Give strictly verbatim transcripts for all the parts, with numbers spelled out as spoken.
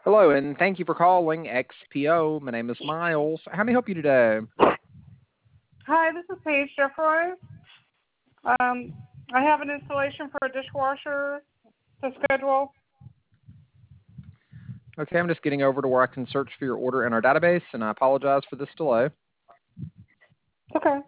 Hello, and thank you for calling X P O. My name is Miles. How may I help you today? Hi, this is Paige Jeffroy. Um, I have an installation for a dishwasher to schedule. Okay, I'm just getting over to where I can search for your order in our database, and I apologize for this delay. Okay.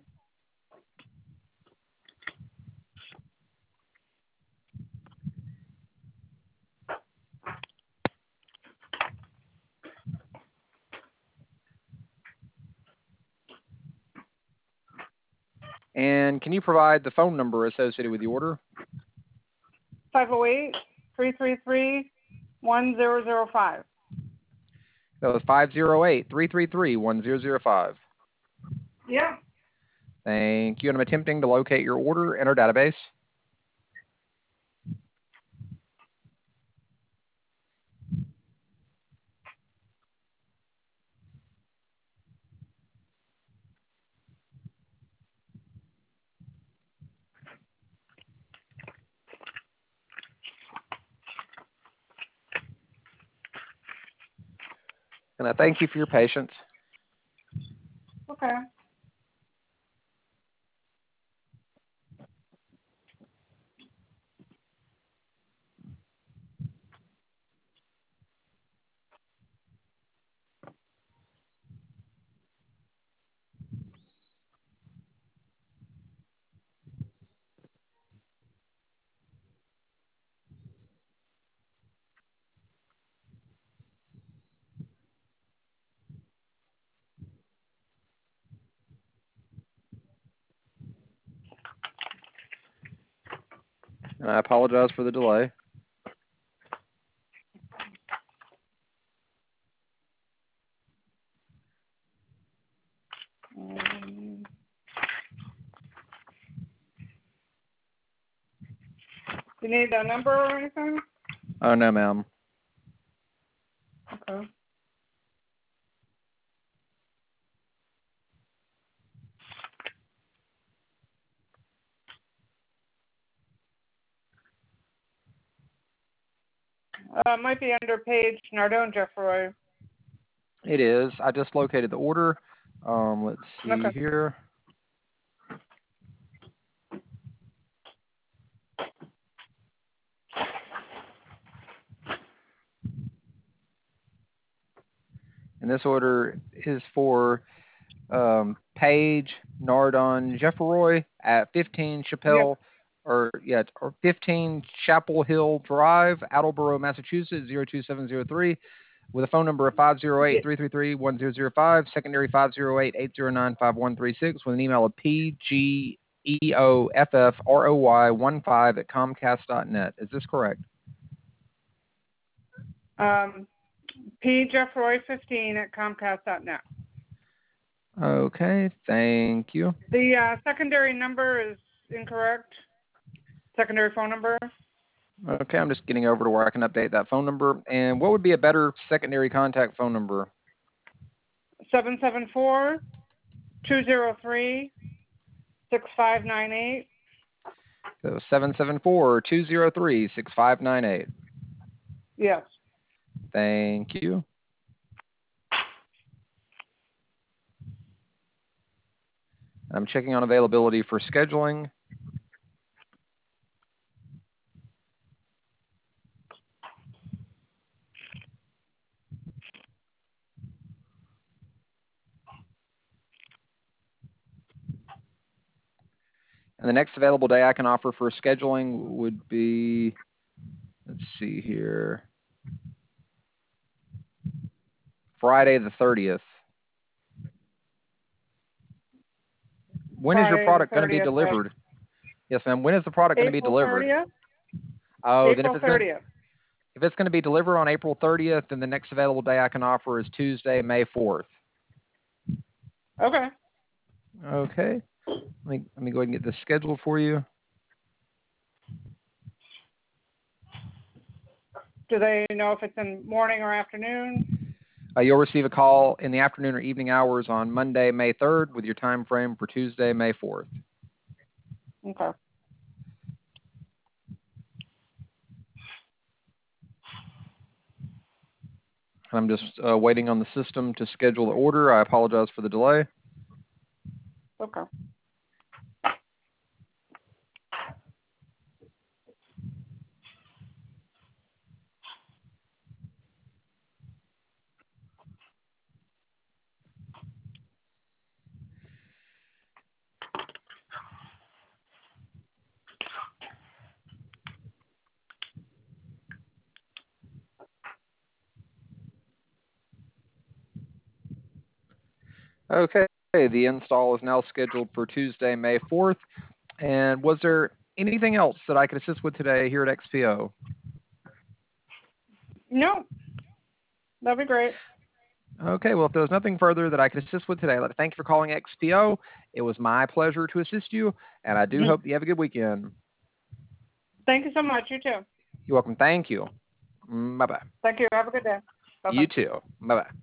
And can you provide the phone number associated with the order? five oh eight, three three three, one zero zero five. That was five oh eight, three three three, one zero zero five. Yeah. Thank you, and I'm attempting to locate your order in our database. And I thank you for your patience. Okay. And I apologize for the delay. Um, you need a number or anything? Oh, no, ma'am. Okay. Uh, it might be under Paige Nardone Jeffroy. It is. I just located the order. Um, let's see Okay. here. And this order is for um, Paige Nardon Jeffroy at fifteen Chappelle, Yep. or yeah, or fifteen Chapel Hill Drive, Attleboro, Massachusetts zero two seven zero three, with a phone number of five oh eight, three three three, one zero zero five, secondary five oh eight, eight zero nine, five one three six, with an email of p g e o f f r o y one five at comcast dot net. Is this correct? Um, P Jeffroy fifteen at comcast dot net. Okay, thank you. The uh, secondary number is incorrect. Secondary phone number. Okay, I'm just getting over to where I can update that phone number. And what would be a better secondary contact phone number? seven seven four, two zero three, six five nine eight. So seven seven four, two zero three, six five nine eight. Yes. Thank you. I'm checking on availability for scheduling. And the next available day I can offer for scheduling would be, let's see here, Friday the thirtieth. When is your Friday the product going to be thirtieth. delivered? Yes, ma'am. When is the product going to be April delivered? thirtieth. Oh, then if April it's going to, thirtieth. if it's going to be delivered on April thirtieth, then the next available day I can offer is Tuesday, May fourth. Okay. Okay. Let me let me go ahead and get this scheduled for you. Do they know if it's in morning or afternoon? Uh, you'll receive a call in the afternoon or evening hours on Monday, May third, with your time frame for Tuesday, May fourth. Okay. I'm just uh, waiting on the system to schedule the order. I apologize for the delay. Okay. Okay, the install is now scheduled for Tuesday, May fourth. And was there anything else that I could assist with today here at X P O? No, that'd be great. Okay, well, if there was nothing further that I could assist with today, I'd like to thank you for calling X P O. It was my pleasure to assist you, and I do hope you have a good weekend. Thank you so much. You too. You're welcome. Thank you. Mm, bye-bye. Thank you. Have a good day. Bye-bye. You too. Bye-bye.